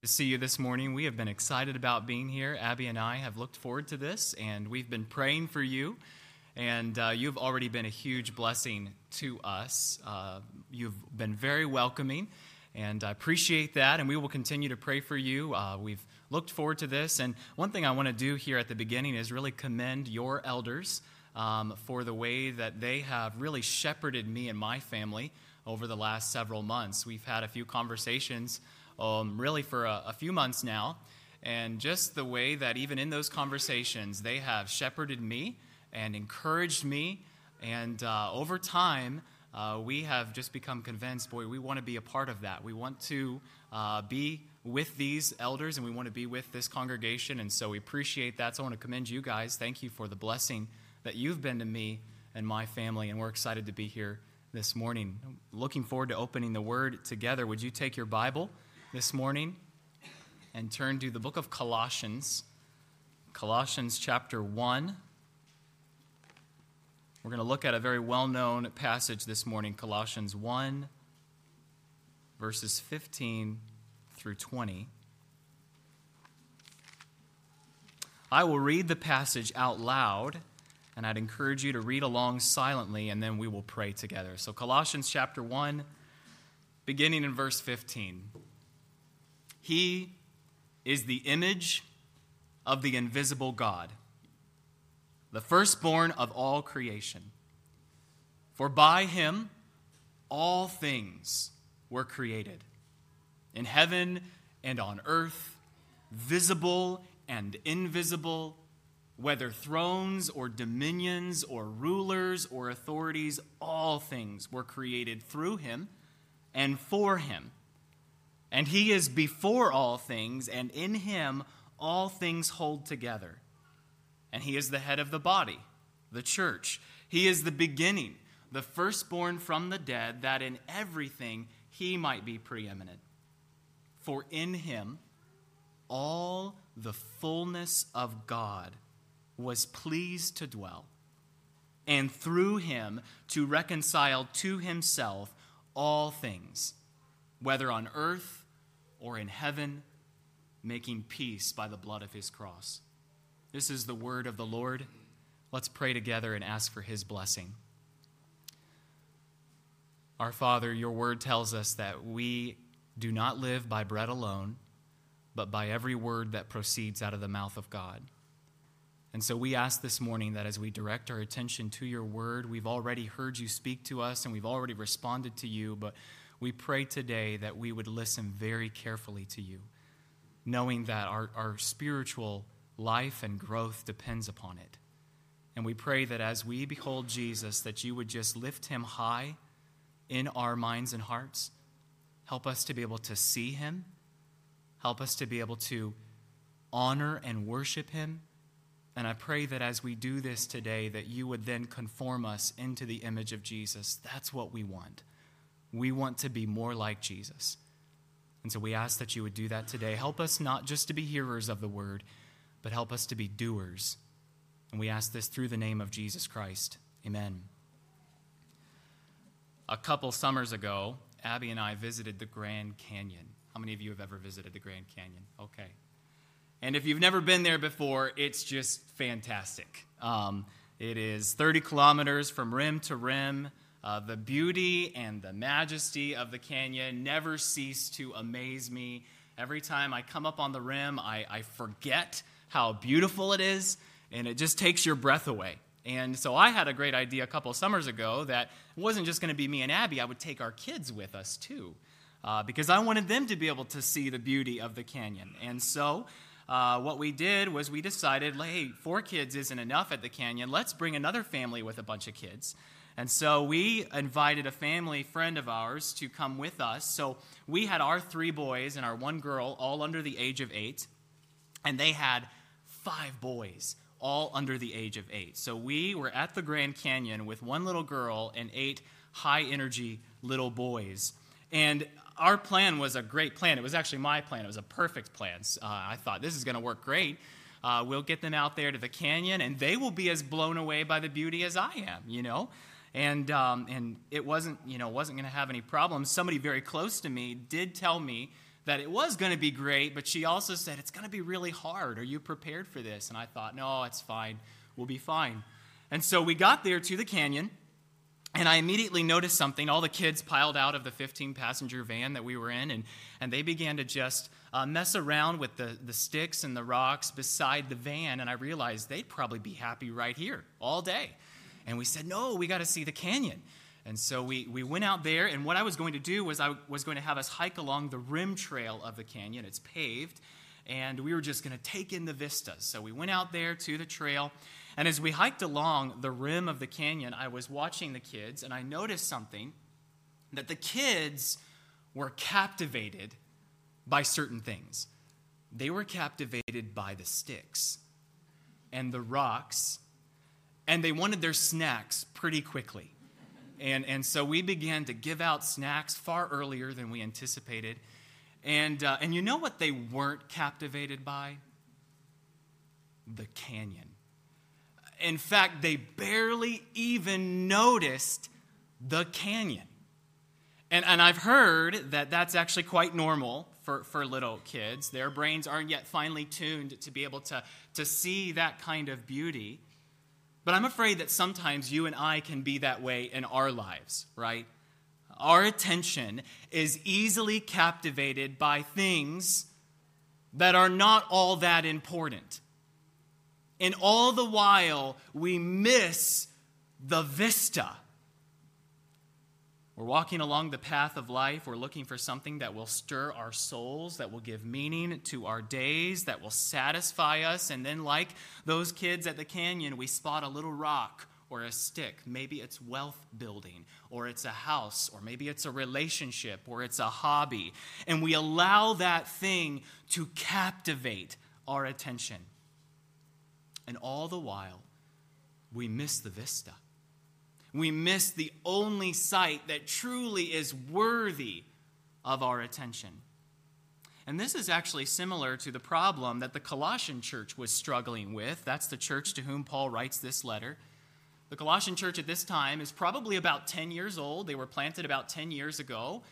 To see you this morning. We have been excited about being here. Abby and I have looked forward to this, and we've been praying for you. And you've already been a huge blessing to us. You've been very welcoming, and I appreciate that, and we will continue to pray for you. We've looked forward to this, and one thing I want to do here at the beginning is really commend your elders for the way that they have really shepherded me and my family over the last several months. We've had a few conversations really for a few months now, and just the way that even in those conversations they have shepherded me and encouraged me, and over time we have just become convinced, boy, we want to be a part of that. We want to be with these elders, and we want to be with this congregation, and so we appreciate that. So I want to commend you guys. Thank you for the blessing that you've been to me and my family, and we're excited to be here this morning. Looking forward to opening the Word together. Would you take your Bible this morning and turn to the book of Colossians, Colossians chapter 1. We're going to look at a very well-known passage this morning, Colossians 1, verses 15 through 20. I will read the passage out loud, and I'd encourage you to read along silently, and then we will pray together. So Colossians chapter 1, beginning in verse 15. He is the image of the invisible God, the firstborn of all creation. For by him all things were created, in heaven and on earth, visible and invisible, whether thrones or dominions or rulers or authorities, all things were created through him and for him. And he is before all things, and in him all things hold together. And he is the head of the body, the church. He is the beginning, the firstborn from the dead, that in everything he might be preeminent. For in him all the fullness of God was pleased to dwell, and through him to reconcile to himself all things, whether on earth or in heaven, making peace by the blood of his cross. This is the word of the Lord. Let's pray together and ask for his blessing. Our Father, your word tells us that we do not live by bread alone, but by every word that proceeds out of the mouth of God. And so we ask this morning that as we direct our attention to your word, we've already heard you speak to us and we've already responded to you, but we pray today that we would listen very carefully to you, knowing that our spiritual life and growth depends upon it. And we pray that as we behold Jesus, that you would just lift him high in our minds and hearts. Help us to be able to see him. Help us to be able to honor and worship him. And I pray that as we do this today, that you would then conform us into the image of Jesus. That's what we want. We want to be more like Jesus. And so we ask that you would do that today. Help us not just to be hearers of the word, but help us to be doers. And we ask this through the name of Jesus Christ. Amen. A couple summers ago, Abby and I visited the Grand Canyon. How many of you have ever visited the Grand Canyon? Okay. And if you've never been there before, it's just fantastic. It is 30 kilometers from rim to rim. The beauty and the majesty of the canyon never cease to amaze me. Every time I come up on the rim, I forget how beautiful it is, and it just takes your breath away. And so I had a great idea a couple summers ago that it wasn't just going to be me and Abby. I would take our kids with us too, because I wanted them to be able to see the beauty of the canyon. And so what we did was we decided, hey, 4 kids isn't enough at the canyon. Let's bring another family with a bunch of kids. And so we invited a family friend of ours to come with us. So we had our 3 boys and our 1 girl, all under the age of 8. And they had 5 boys, all under the age of 8. So we were at the Grand Canyon with 1 little girl and 8 high-energy little boys. And our plan was a great plan. It was actually my plan. It was a perfect plan. I thought, this is going to work great. We'll get them out there to the canyon, and they will be as blown away by the beauty as I am, you know. And it wasn't going to have any problems. Somebody very close to me did tell me that it was going to be great, but she also said, it's going to be really hard. Are you prepared for this? And I thought, no, it's fine. We'll be fine. And so we got there to the canyon, and I immediately noticed something. All the kids piled out of the 15-passenger van that we were in, and they began to just mess around with the sticks and the rocks beside the van, and I realized they'd probably be happy right here all day. And we said, no, we got to see the canyon. And so we went out there, and what I was going to do was I was going to have us hike along the rim trail of the canyon. It's paved, and we were just going to take in the vistas. So we went out there to the trail, and as we hiked along the rim of the canyon, I was watching the kids, and I noticed something, that the kids were captivated by certain things. They were captivated by the sticks and the rocks, and they wanted their snacks pretty quickly. And so we began to give out snacks far earlier than we anticipated. And you know what they weren't captivated by? The canyon. In fact, they barely even noticed the canyon. And I've heard that that's actually quite normal for little kids. Their brains aren't yet finely tuned to be able to see that kind of beauty. But I'm afraid that sometimes you and I can be that way in our lives, right? Our attention is easily captivated by things that are not all that important. And all the while, we miss the vista. We're walking along the path of life. We're looking for something that will stir our souls, that will give meaning to our days, that will satisfy us. And then, like those kids at the canyon, we spot a little rock or a stick. Maybe it's wealth building, or it's a house, or maybe it's a relationship, or it's a hobby. And we allow that thing to captivate our attention. And all the while, we miss the vista. We miss the only sight that truly is worthy of our attention. And this is actually similar to the problem that the Colossian church was struggling with. That's the church to whom Paul writes this letter. The Colossian church at this time is probably about 10 years old. They were planted about 10 years ago.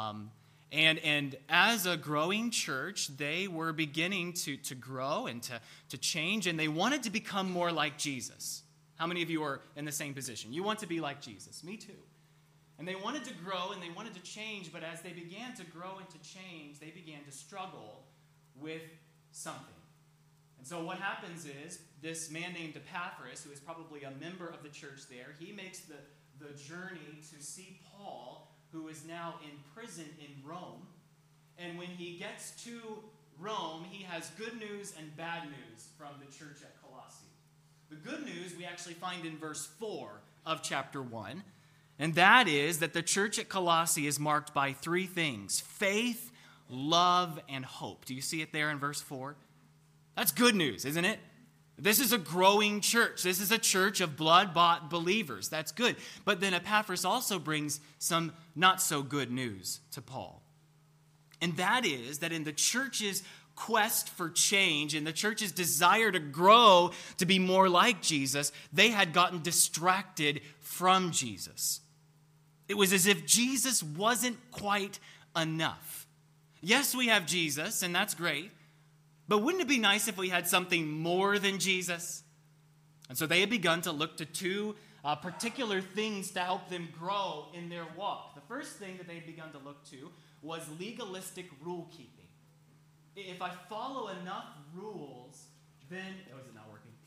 And as a growing church, they were beginning to grow and to change, and they wanted to become more like Jesus. How many of you are in the same position? You want to be like Jesus. Me too. And they wanted to grow and they wanted to change, but as they began to grow and to change, they began to struggle with something. And so what happens is, this man named Epaphras, who is probably a member of the church there, he makes the journey to see Paul, who is now in prison in Rome. And when he gets to Rome, he has good news and bad news from the church at Colossae. The good news we actually find in verse 4 of chapter 1, and that is that the church at Colossae is marked by three things: faith, love, and hope. Do you see it there in verse 4? That's good news, isn't it? This is a growing church. This is a church of blood-bought believers. That's good. But then Epaphras also brings some not-so-good news to Paul. And that is that in the church's quest for change, in the church's desire to grow to be more like Jesus, they had gotten distracted from Jesus. It was as if Jesus wasn't quite enough. Yes, we have Jesus, and that's great. But wouldn't it be nice if we had something more than Jesus? And so they had begun to look to two particular things to help them grow in their walk. The first thing that they had begun to look to was legalistic rule keeping. If I follow enough rules, then... Oh, is it not working?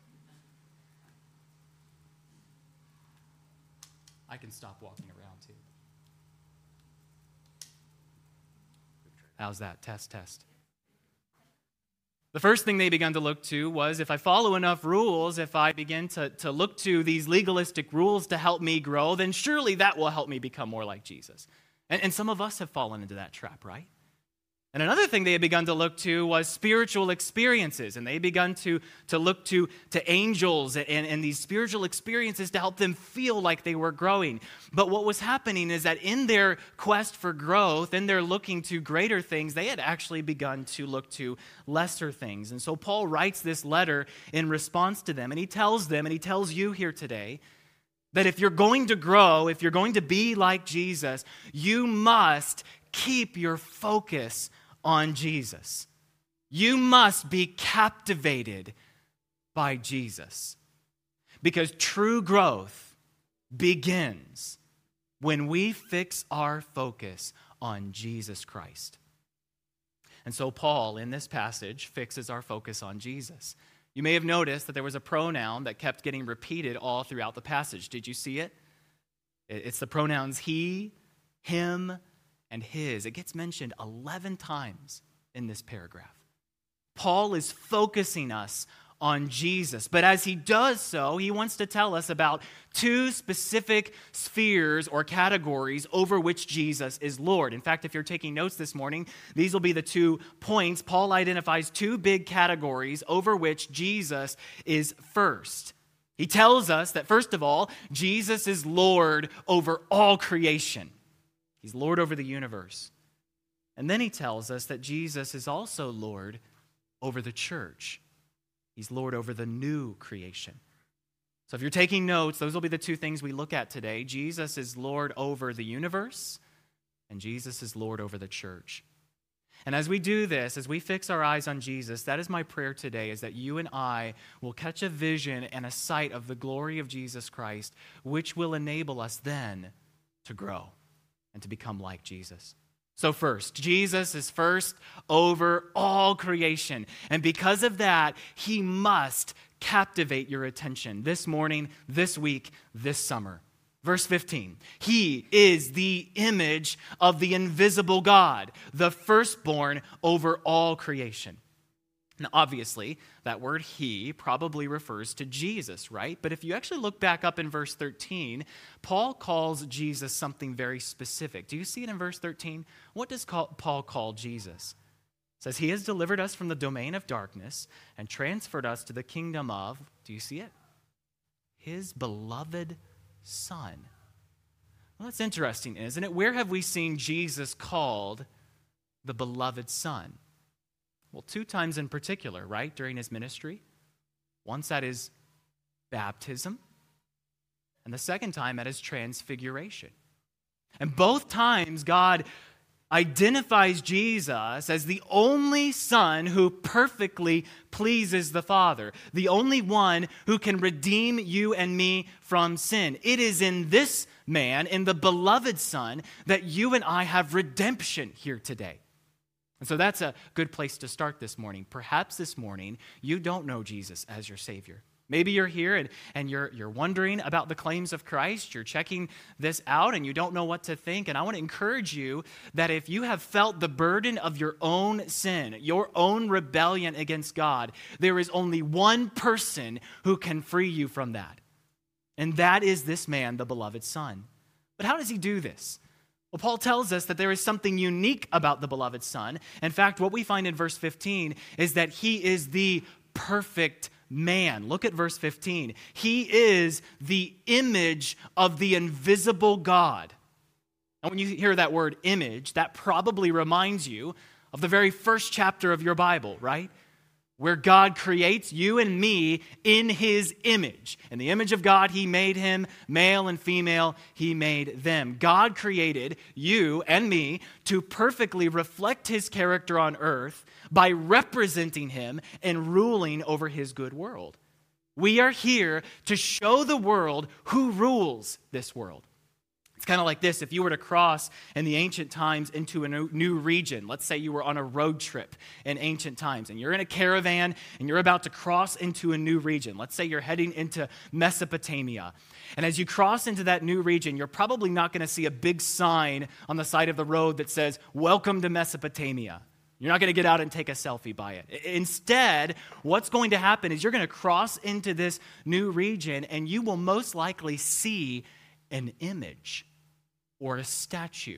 I can stop walking around too. How's that? Test. The first thing they began to look to was, if I follow enough rules, if I begin to look to these legalistic rules to help me grow, then surely that will help me become more like Jesus. And some of us have fallen into that trap, right? And another thing they had begun to look to was spiritual experiences. And they begun to look to angels and these spiritual experiences to help them feel like they were growing. But what was happening is that in their quest for growth, in their looking to greater things, they had actually begun to look to lesser things. And so Paul writes this letter in response to them. And he tells them, and he tells you here today, That if you're going to grow, if you're going to be like Jesus, you must keep your focus on Jesus. You must be captivated by Jesus. Because true growth begins when we fix our focus on Jesus Christ. And so Paul, in this passage, fixes our focus on Jesus. You may have noticed that there was a pronoun that kept getting repeated all throughout the passage. Did you see it? It's the pronouns he, him, and his. It gets mentioned 11 times in this paragraph. Paul is focusing us on Jesus. But as he does so, he wants to tell us about two specific spheres or categories over which Jesus is Lord. In fact, if you're taking notes this morning, these will be the 2 points. Paul identifies 2 big categories over which Jesus is first. He tells us that, first of all, Jesus is Lord over all creation. He's Lord over the universe. And then he tells us that Jesus is also Lord over the church. He's Lord over the new creation. So if you're taking notes, those will be the 2 things we look at today. Jesus is Lord over the universe, and Jesus is Lord over the church. And as we do this, as we fix our eyes on Jesus, that is my prayer today, is that you and I will catch a vision and a sight of the glory of Jesus Christ, which will enable us then to grow and to become like Jesus. So first, Jesus is first over all creation. And because of that, he must captivate your attention this morning, this week, this summer. Verse 15, he is the image of the invisible God, the firstborn over all creation. Now, obviously, that word he probably refers to Jesus, right? But if you actually look back up in verse 13, Paul calls Jesus something very specific. Do you see it in verse 13? What does Paul call Jesus? It says, he has delivered us from the domain of darkness and transferred us to the kingdom of, do you see it? His beloved Son. Well, that's interesting, isn't it? Where have we seen Jesus called the beloved Son? Well, 2 times in particular, right, during his ministry. Once at his baptism, and the second time at his transfiguration. And both times, God identifies Jesus as the only Son who perfectly pleases the Father, the only one who can redeem you and me from sin. It is in this man, in the beloved Son, that you and I have redemption here today. And so that's a good place to start this morning. Perhaps this morning you don't know Jesus as your Savior. Maybe you're here and you're wondering about the claims of Christ. You're checking this out and you don't know what to think. And I want to encourage you that if you have felt the burden of your own sin, your own rebellion against God, there is only one person who can free you from that. And that is this man, the beloved Son. But how does he do this? Well, Paul tells us that there is something unique about the beloved Son. In fact, what we find in verse 15 is that he is the perfect man. Look at verse 15. He is the image of the invisible God. And when you hear that word image, that probably reminds you of the very first chapter of your Bible, right? Where God creates you and me in his image. In the image of God, he made him, male and female, he made them. God created you and me to perfectly reflect his character on earth by representing him and ruling over his good world. We are here to show the world who rules this world. It's kind of like this. If you were to cross in the ancient times into a new region, let's say you were on a road trip in ancient times, and you're in a caravan, and you're about to cross into a new region. Let's say you're heading into Mesopotamia. And as you cross into that new region, you're probably not going to see a big sign on the side of the road that says, "Welcome to Mesopotamia." You're not going to get out and take a selfie by it. Instead, what's going to happen is you're going to cross into this new region, and you will most likely see an image or a statue.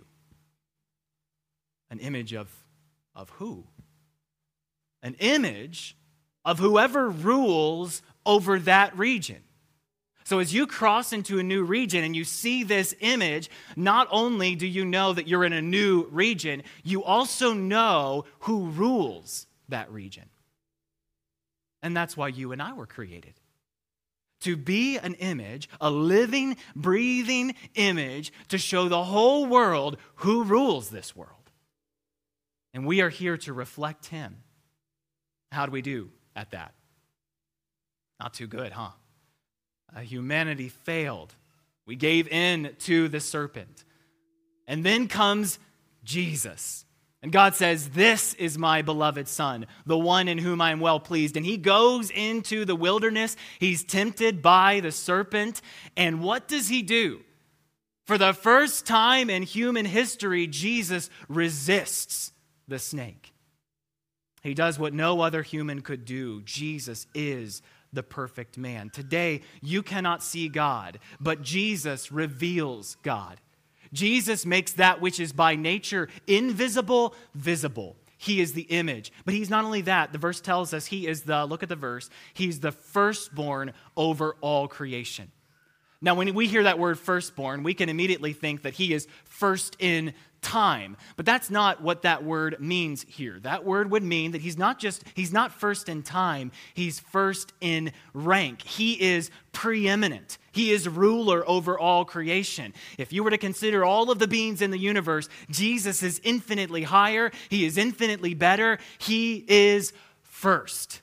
An image of who? An image of whoever rules over that region. So as you cross into a new region and you see this image, not only do you know that you're in a new region, you also know who rules that region. And that's why you and I were created. to be an image, a living, breathing image, to show the whole world who rules this world. And we are here to reflect him. How do we do at that? Not too good, huh? Humanity failed. We gave in to the serpent. And then comes Jesus. And God says, "This is my beloved Son, the one in whom I am well pleased." And he goes into the wilderness. He's tempted by the serpent. And what does he do? For the first time in human history, Jesus resists the snake. He does what no other human could do. Jesus is the perfect man. Today, you cannot see God, but Jesus reveals God. Jesus makes that which is by nature invisible, visible. He is the image. But he's not only that. The verse tells us look at the verse, he's the firstborn over all creation. Now, when we hear that word firstborn, we can immediately think that he is first in time. But that's not what that word means here. That word would mean that he's not first in time, he's first in rank. He is preeminent. He is ruler over all creation. If you were to consider all of the beings in the universe, Jesus is infinitely higher. He is infinitely better. He is first.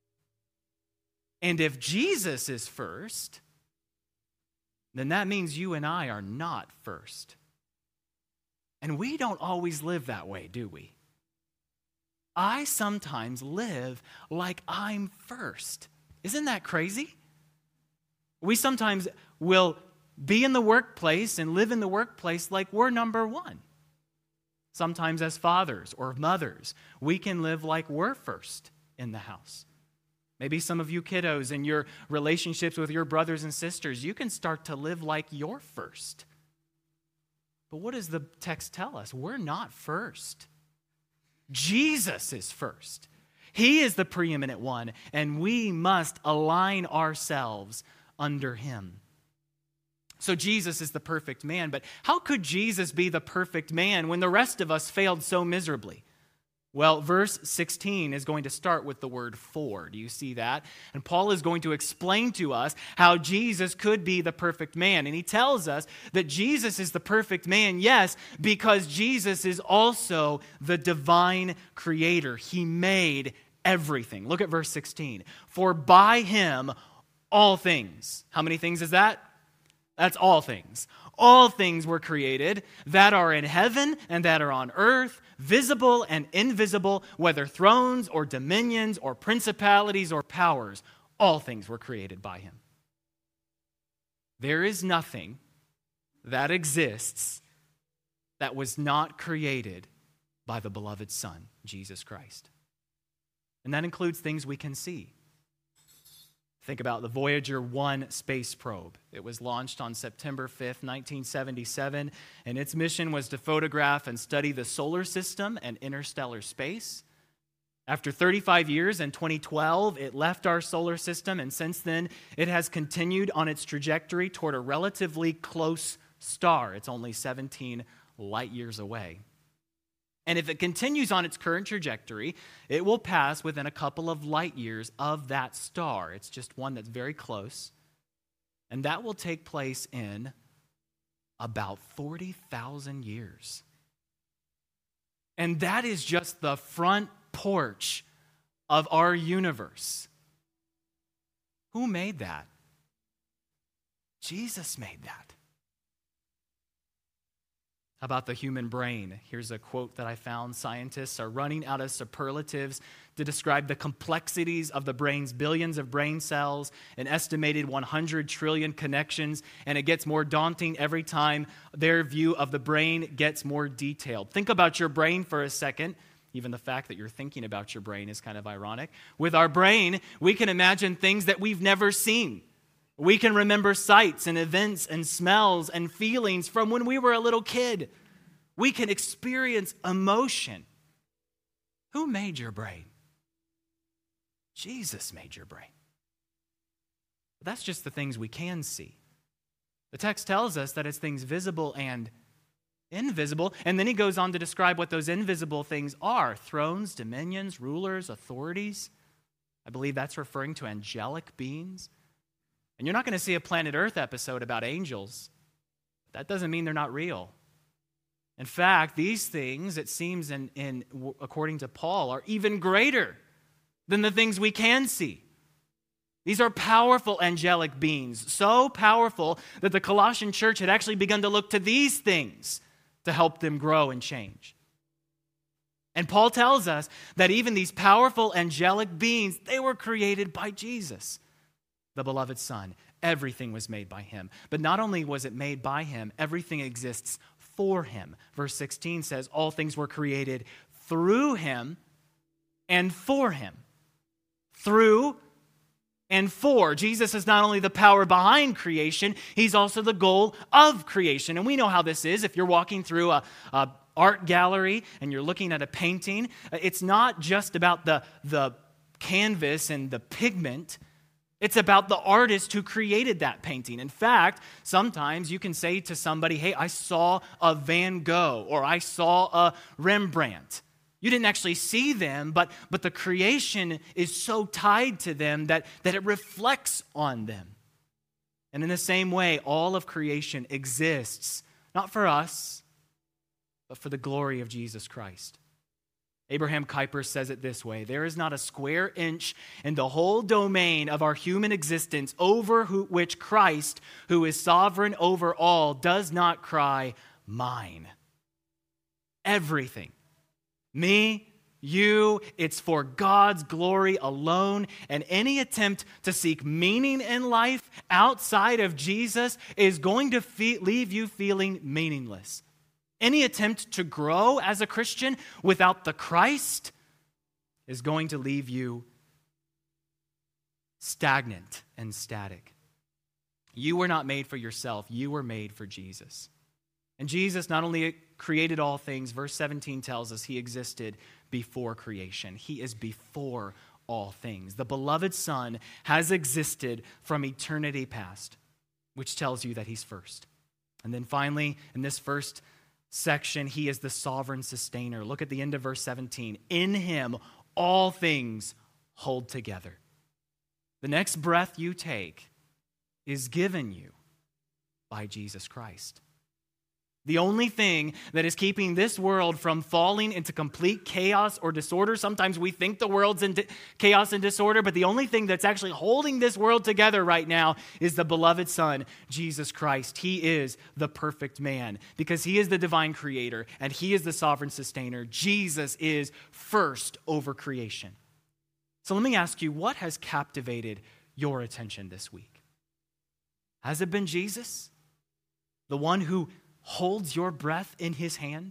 And if Jesus is first, then that means you and I are not first. And we don't always live that way, do we? I sometimes live like I'm first. Isn't that crazy? We sometimes will be in the workplace and live in the workplace like we're number one. Sometimes as fathers or mothers, we can live like we're first in the house. Maybe some of you kiddos in your relationships with your brothers and sisters, you can start to live like you're first. But what does the text tell us? We're not first. Jesus is first. He is the preeminent one, and we must align ourselves under him. So Jesus is the perfect man, but how could Jesus be the perfect man when the rest of us failed so miserably? Well, verse 16 is going to start with the word "for." Do you see that? And Paul is going to explain to us how Jesus could be the perfect man. And he tells us that Jesus is the perfect man, yes, because Jesus is also the divine creator. He made everything. Look at verse 16. For by him all things. How many things is that? That's all things. All things were created that are in heaven and that are on earth, visible and invisible, whether thrones or dominions or principalities or powers. All things were created by him. There is nothing that exists that was not created by the beloved Son, Jesus Christ. And that includes things we can see. Think about the Voyager 1 space probe. It was launched on September 5th, 1977, and its mission was to photograph and study the solar system and interstellar space. After 35 years, in 2012, it left our solar system, and since then, it has continued on its trajectory toward a relatively close star. It's only 17 light years away. And if it continues on its current trajectory, it will pass within a couple of light years of that star. It's just one that's very close. And that will take place in about 40,000 years. And that is just the front porch of our universe. Who made that? Jesus made that. How about the human brain? Here's a quote that I found. Scientists are running out of superlatives to describe the complexities of the brain's billions of brain cells, an estimated 100 trillion connections, and it gets more daunting every time their view of the brain gets more detailed. Think about your brain for a second. Even the fact that you're thinking about your brain is kind of ironic. With our brain, we can imagine things that we've never seen. We can remember sights and events and smells and feelings from when we were a little kid. We can experience emotion. Who made your brain? Jesus made your brain. But that's just the things we can see. The text tells us that it's things visible and invisible, and then he goes on to describe what those invisible things are: thrones, dominions, rulers, authorities. I believe that's referring to angelic beings. And you're not going to see a Planet Earth episode about angels. That doesn't mean they're not real. In fact, these things, it seems, according to Paul, are even greater than the things we can see. These are powerful angelic beings, so powerful that the Colossian church had actually begun to look to these things to help them grow and change. And Paul tells us that even these powerful angelic beings, they were created by Jesus, the beloved Son. Everything was made by him. But not only was it made by him, everything exists for him. Verse 16 says, all things were created through him and for him. Through and for. Jesus is not only the power behind creation, he's also the goal of creation. And we know how this is. If you're walking through a art gallery and you're looking at a painting, it's not just about the canvas and the pigment. It's about the artist who created that painting. In fact, sometimes you can say to somebody, hey, I saw a Van Gogh or I saw a Rembrandt. You didn't actually see them, but the creation is so tied to them that it reflects on them. And in the same way, all of creation exists, not for us, but for the glory of Jesus Christ. Abraham Kuyper says it this way: there is not a square inch in the whole domain of our human existence over which Christ, who is sovereign over all, does not cry, mine. Everything. Me, you, it's for God's glory alone, and any attempt to seek meaning in life outside of Jesus is going to leave you feeling meaningless. Any attempt to grow as a Christian without the Christ is going to leave you stagnant and static. You were not made for yourself. You were made for Jesus. And Jesus not only created all things, verse 17 tells us he existed before creation. He is before all things. The beloved Son has existed from eternity past, which tells you that he's first. And then finally, in this first section, he is the sovereign sustainer. Look at the end of verse 17. In him, all things hold together. The next breath you take is given you by Jesus Christ. The only thing that is keeping this world from falling into complete chaos or disorder, sometimes we think the world's in chaos and disorder, but the only thing that's actually holding this world together right now is the beloved Son, Jesus Christ. He is the perfect man because he is the divine creator and he is the sovereign sustainer. Jesus is first over creation. So let me ask you, what has captivated your attention this week? Has it been Jesus, the one who holds your breath in his hand?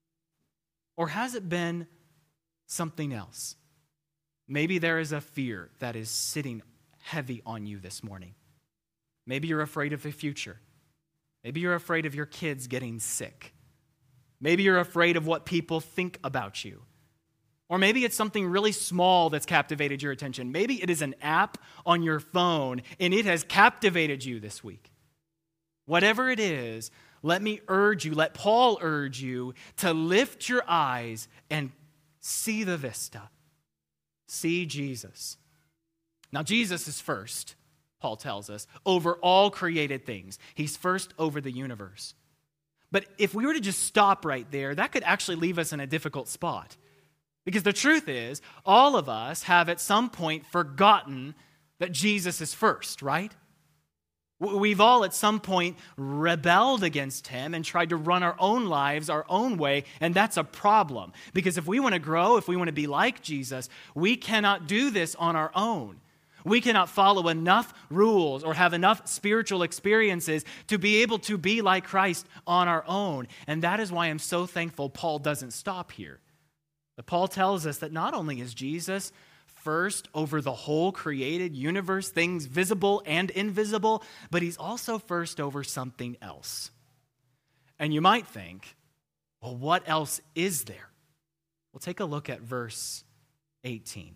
Or has it been something else? Maybe there is a fear that is sitting heavy on you this morning. Maybe you're afraid of the future. Maybe you're afraid of your kids getting sick. Maybe you're afraid of what people think about you. Or maybe it's something really small that's captivated your attention. Maybe it is an app on your phone and it has captivated you this week. Whatever it is, let me urge you, let Paul urge you to lift your eyes and see the vista. See Jesus. Now, Jesus is first, Paul tells us, over all created things. He's first over the universe. But if we were to just stop right there, that could actually leave us in a difficult spot. Because the truth is, all of us have at some point forgotten that Jesus is first, right? We've all at some point rebelled against him and tried to run our own lives our own way, and that's a problem. Because if we want to grow, if we want to be like Jesus, we cannot do this on our own. We cannot follow enough rules or have enough spiritual experiences to be able to be like Christ on our own. And that is why I'm so thankful Paul doesn't stop here. But Paul tells us that not only is Jesus first over the whole created universe, things visible and invisible, but he's also first over something else. And you might think, well, what else is there? Well, take a look at verse 18.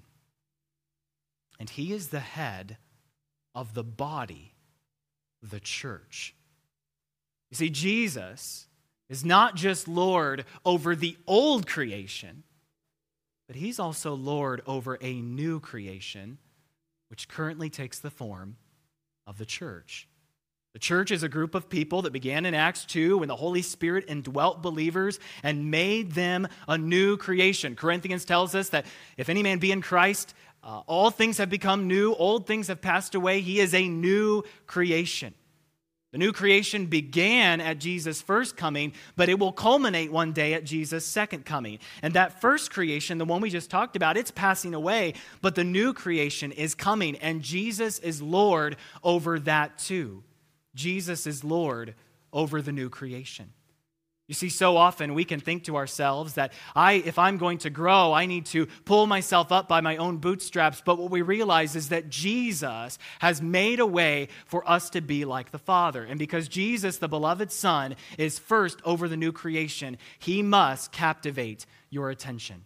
And he is the head of the body, the church. You see, Jesus is not just Lord over the old creation, but he's also Lord over a new creation, which currently takes the form of the church. The church is a group of people that began in Acts 2 when the Holy Spirit indwelt believers and made them a new creation. Corinthians tells us that if any man be in Christ, all things have become new, old things have passed away. He is a new creation. The new creation began at Jesus' first coming, but it will culminate one day at Jesus' second coming. And that first creation, the one we just talked about, it's passing away, but the new creation is coming, and Jesus is Lord over that too. Jesus is Lord over the new creation. You see, so often we can think to ourselves that if I'm going to grow, I need to pull myself up by my own bootstraps. But what we realize is that Jesus has made a way for us to be like the Father. And because Jesus, the beloved Son, is first over the new creation, he must captivate your attention.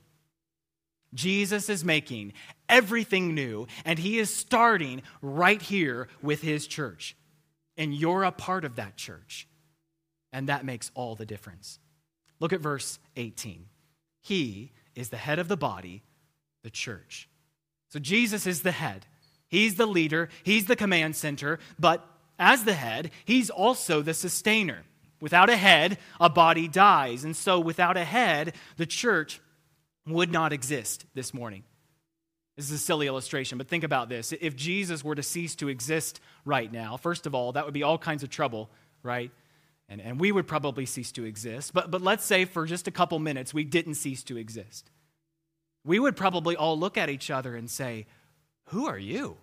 Jesus is making everything new, and he is starting right here with his church. And you're a part of that church. And that makes all the difference. Look at verse 18. He is the head of the body, the church. So Jesus is the head. He's the leader. He's the command center. But as the head, he's also the sustainer. Without a head, a body dies. And so without a head, the church would not exist this morning. This is a silly illustration, but think about this. If Jesus were to cease to exist right now, first of all, that would be all kinds of trouble, right? And we would probably cease to exist. But let's say for just a couple minutes we didn't cease to exist. We would probably all look at each other and say, "Who are you?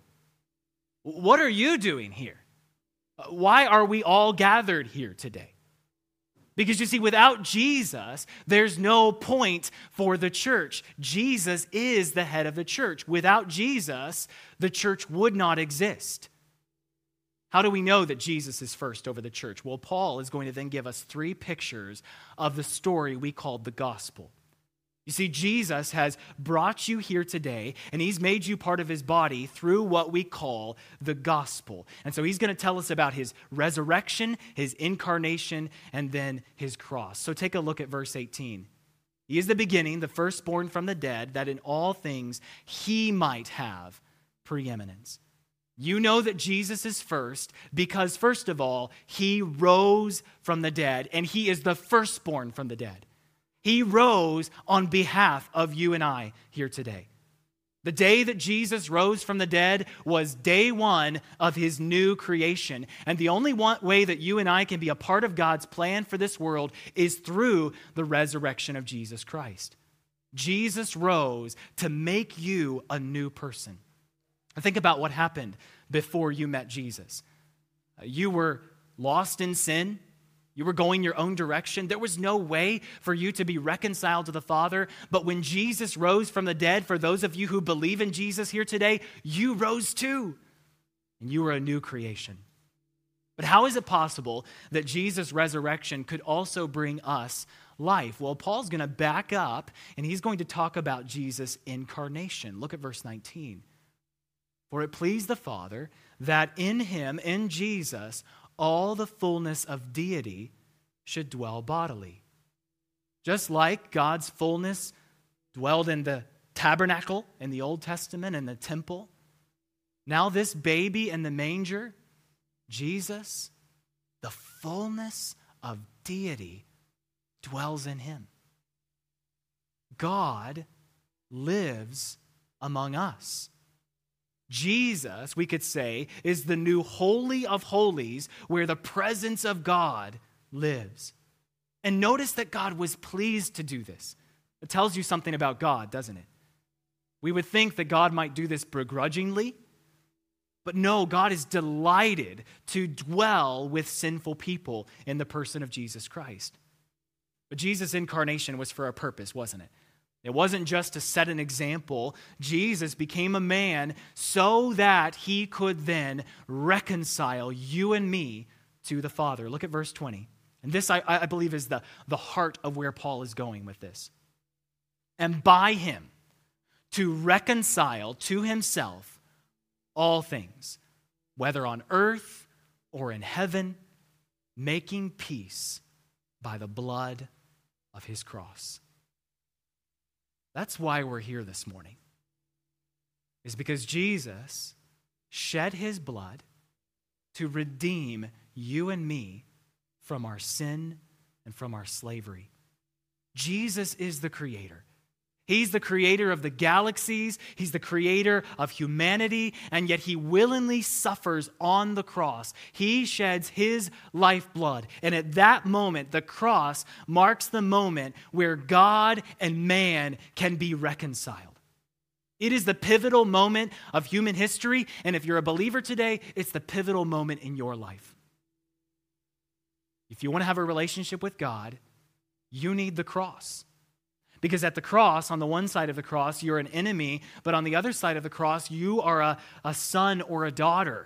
What are you doing here? Why are we all gathered here today?" Because you see, without Jesus, there's no point for the church. Jesus is the head of the church. Without Jesus, the church would not exist. How do we know that Jesus is first over the church? Well, Paul is going to then give us 3 pictures of the story we call the gospel. You see, Jesus has brought you here today, and he's made you part of his body through what we call the gospel. And so he's going to tell us about his resurrection, his incarnation, and then his cross. So take a look at verse 18. He is the beginning, the firstborn from the dead, that in all things he might have preeminence. You know that Jesus is first because, first of all, he rose from the dead, and he is the firstborn from the dead. He rose on behalf of you and I here today. The day that Jesus rose from the dead was day one of his new creation. And the only way that you and I can be a part of God's plan for this world is through the resurrection of Jesus Christ. Jesus rose to make you a new person. Think about what happened before you met Jesus. You were lost in sin. You were going your own direction. There was no way for you to be reconciled to the Father. But when Jesus rose from the dead, for those of you who believe in Jesus here today, you rose too. And you were a new creation. But how is it possible that Jesus' resurrection could also bring us life? Well, Paul's going to back up, and he's going to talk about Jesus' incarnation. Look at verse 19. For it pleased the Father that in him, in Jesus, all the fullness of deity should dwell bodily. Just like God's fullness dwelled in the tabernacle in the Old Testament and the temple, now this baby in the manger, Jesus, the fullness of deity dwells in him. God lives among us. Jesus, we could say, is the new Holy of Holies where the presence of God lives. And notice that God was pleased to do this. It tells you something about God, doesn't it? We would think that God might do this begrudgingly, but no, God is delighted to dwell with sinful people in the person of Jesus Christ. But Jesus' incarnation was for a purpose, wasn't it? It wasn't just to set an example. Jesus became a man so that he could then reconcile you and me to the Father. Look at verse 20. And this, I believe, is the heart of where Paul is going with this. And by him to reconcile to himself all things, whether on earth or in heaven, making peace by the blood of his cross. That's why we're here this morning. Is because Jesus shed his blood to redeem you and me from our sin and from our slavery. Jesus is the creator. He's the creator of the galaxies. He's the creator of humanity, and yet he willingly suffers on the cross. He sheds his lifeblood, and at that moment, the cross marks the moment where God and man can be reconciled. It is the pivotal moment of human history, and if you're a believer today, it's the pivotal moment in your life. If you want to have a relationship with God, you need the cross. Because at the cross, on the one side of the cross, you're an enemy, but on the other side of the cross, you are a son or a daughter.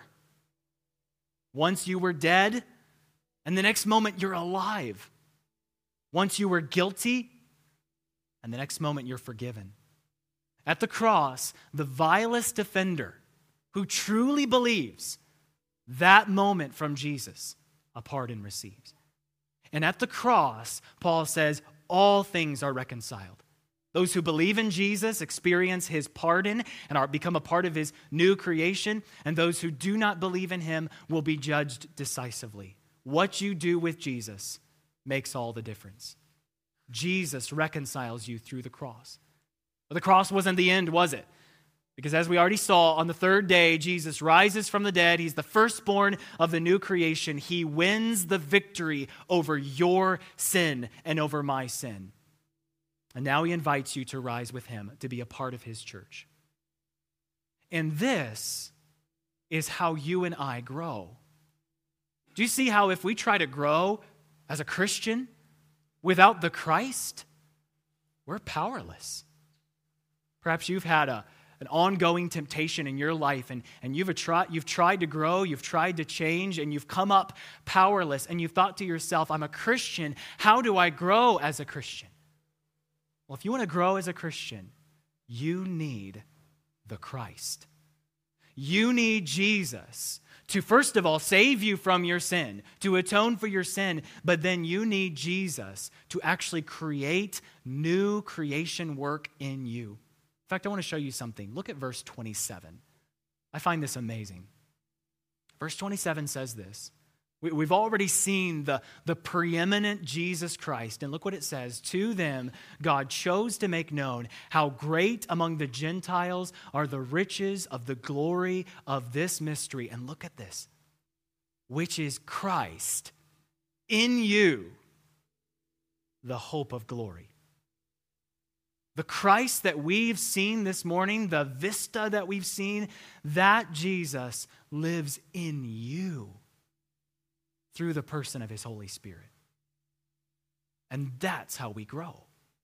Once you were dead, and the next moment you're alive. Once you were guilty, and the next moment you're forgiven. At the cross, the vilest offender who truly believes, that moment from Jesus, a pardon receives. And at the cross, Paul says, all things are reconciled. Those who believe in Jesus experience his pardon and become a part of his new creation, and those who do not believe in him will be judged decisively. What you do with Jesus makes all the difference. Jesus reconciles you through the cross. But the cross wasn't the end, was it? Because as we already saw, on the third day, Jesus rises from the dead. He's the firstborn of the new creation. He wins the victory over your sin and over my sin. And now he invites you to rise with him, to be a part of his church. And this is how you and I grow. Do you see how if we try to grow as a Christian without the Christ, we're powerless? Perhaps you've had an ongoing temptation in your life, and you've tried to grow, you've tried to change, and you've come up powerless, and you've thought to yourself, I'm a Christian, how do I grow as a Christian? Well, if you want to grow as a Christian, you need the Christ. You need Jesus to, first of all, save you from your sin, to atone for your sin, but then you need Jesus to actually create new creation work in you. In fact, I want to show you something. Look at verse 27. I find this amazing. Verse 27 says this. We've already seen the preeminent Jesus Christ. And look what it says. To them, God chose to make known how great among the Gentiles are the riches of the glory of this mystery. And look at this. Which is Christ in you, the hope of glory. The Christ that we've seen this morning, the vista that we've seen, that Jesus lives in you through the person of his Holy Spirit. And that's how we grow.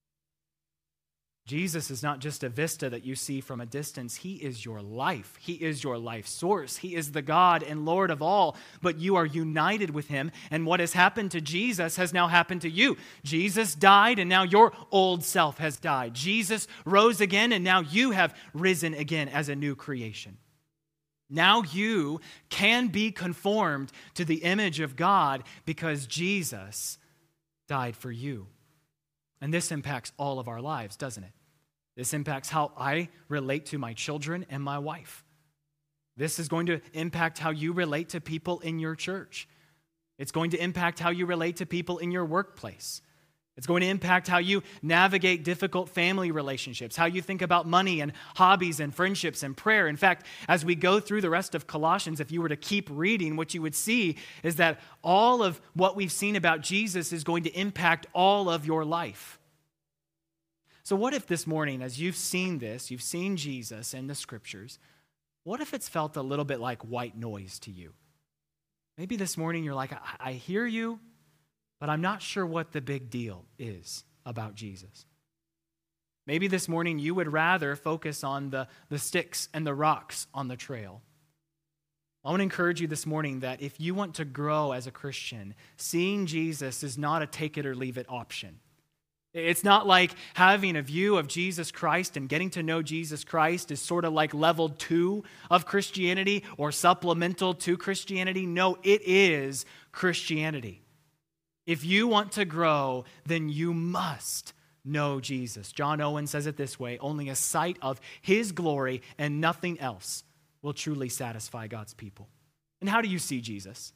Jesus is not just a vista that you see from a distance. He is your life. He is your life source. He is the God and Lord of all, but you are united with him. And what has happened to Jesus has now happened to you. Jesus died, and now your old self has died. Jesus rose again, and now you have risen again as a new creation. Now you can be conformed to the image of God because Jesus died for you. And this impacts all of our lives, doesn't it? This impacts how I relate to my children and my wife. This is going to impact how you relate to people in your church. It's going to impact how you relate to people in your workplace. It's going to impact how you navigate difficult family relationships, how you think about money and hobbies and friendships and prayer. In fact, as we go through the rest of Colossians, if you were to keep reading, what you would see is that all of what we've seen about Jesus is going to impact all of your life. So what if this morning, as you've seen this, you've seen Jesus in the scriptures, what if it's felt a little bit like white noise to you? Maybe this morning you're like, I hear you, but I'm not sure what the big deal is about Jesus. Maybe this morning you would rather focus on the sticks and the rocks on the trail. I want to encourage you this morning that if you want to grow as a Christian, seeing Jesus is not a take it or leave it option. It's not like having a view of Jesus Christ and getting to know Jesus Christ is sort of like level 2 of Christianity or supplemental to Christianity. No, it is Christianity. If you want to grow, then you must know Jesus. John Owen says it this way, only a sight of his glory and nothing else will truly satisfy God's people. And how do you see Jesus?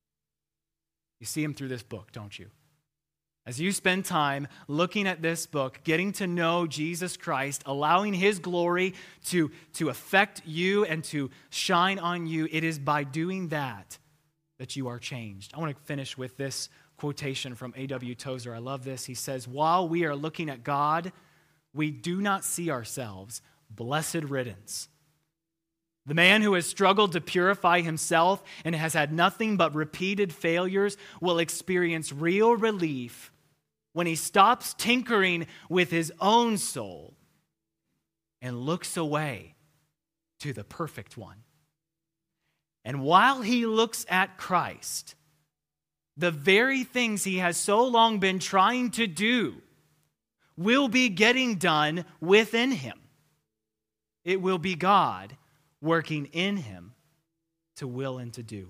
You see him through this book, don't you? As you spend time looking at this book, getting to know Jesus Christ, allowing his glory to affect you and to shine on you, it is by doing that that you are changed. I want to finish with this quotation from A.W. Tozer. I love this. He says, "While we are looking at God, we do not see ourselves. Blessed riddance. The man who has struggled to purify himself and has had nothing but repeated failures will experience real relief when he stops tinkering with his own soul and looks away to the perfect one. And while he looks at Christ, the very things he has so long been trying to do will be getting done within him. It will be God working in him to will and to do."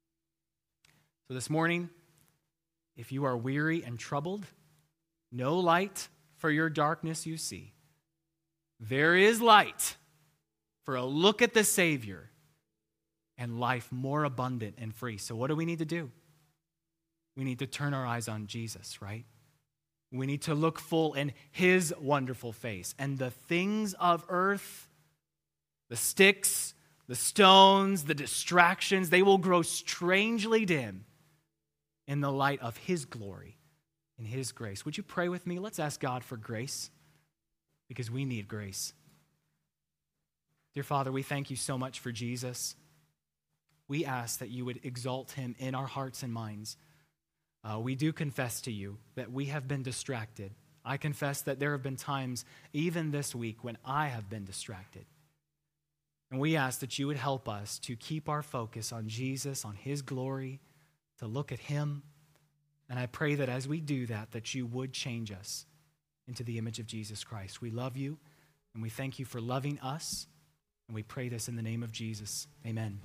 So this morning, if you are weary and troubled, no light for your darkness you see, there is light for a look at the Savior and life more abundant and free. So what do we need to do? We need to turn our eyes on Jesus, right? We need to look full in his wonderful face. And the things of earth, the sticks, the stones, the distractions, they will grow strangely dim in the light of his glory and his grace. Would you pray with me? Let's ask God for grace, because we need grace. Dear Father, we thank you so much for Jesus. We ask that you would exalt him in our hearts and minds. We do confess to you that we have been distracted. I confess that there have been times, even this week, when I have been distracted. And we ask that you would help us to keep our focus on Jesus, on his glory, to look at him. And I pray that as we do that, that you would change us into the image of Jesus Christ. We love you, and we thank you for loving us. And we pray this in the name of Jesus. Amen.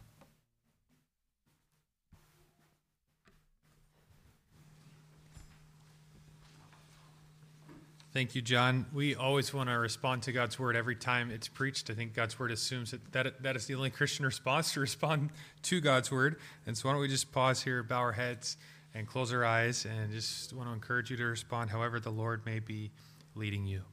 Thank you, John. We always want to respond to God's word every time it's preached. I think God's word assumes that is the only Christian response, to respond to God's word. And so why don't we just pause here, bow our heads, and close our eyes, and just want to encourage you to respond however the Lord may be leading you.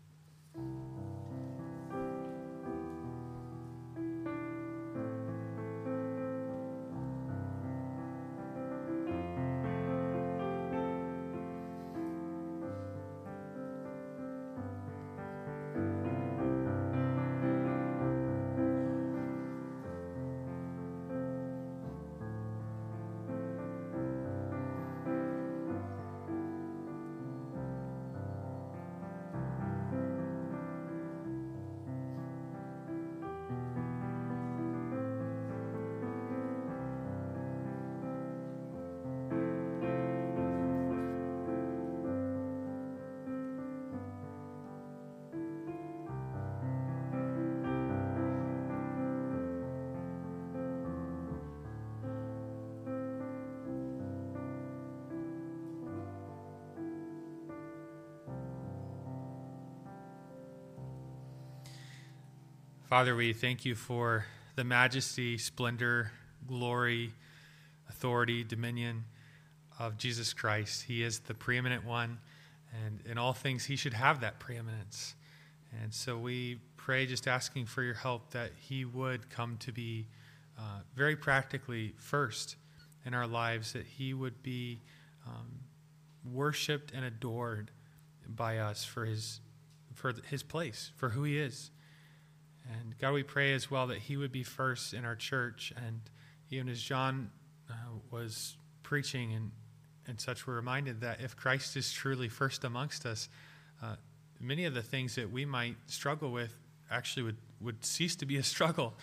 Father, we thank you for the majesty, splendor, glory, authority, dominion of Jesus Christ. He is the preeminent one, and in all things he should have that preeminence. And so we pray, just asking for your help, that he would come to be very practically first in our lives, that he would be worshipped and adored by us for his place, for who he is. And God, we pray as well that he would be first in our church. And even as John was preaching and such, we're reminded that if Christ is truly first amongst us, many of the things that we might struggle with actually would cease to be a struggle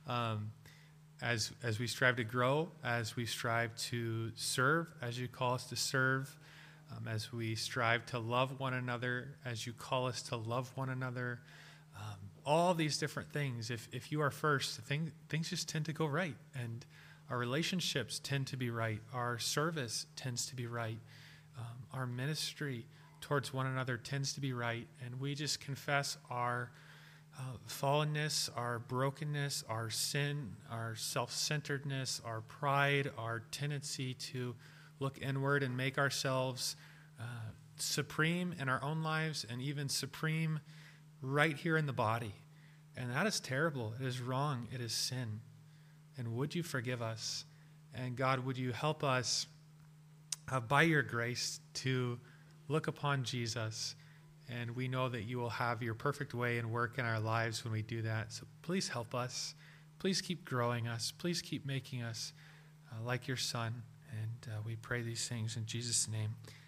as we strive to grow, as we strive to serve, as you call us to serve, as we strive to love one another, as you call us to love one another. All these different things, if you are first, things just tend to go right, and our relationships tend to be right, our service tends to be right, our ministry towards one another tends to be right, and we just confess our fallenness, our brokenness, our sin, our self-centeredness, our pride, our tendency to look inward and make ourselves supreme in our own lives and even supreme right here in the body. And that is terrible. It is wrong. It is sin. And would you forgive us? And God, would you help us by your grace to look upon Jesus? And we know that you will have your perfect way and work in our lives when we do that. So please help us. Please keep growing us. Please keep making us like your Son. And we pray these things in Jesus' name.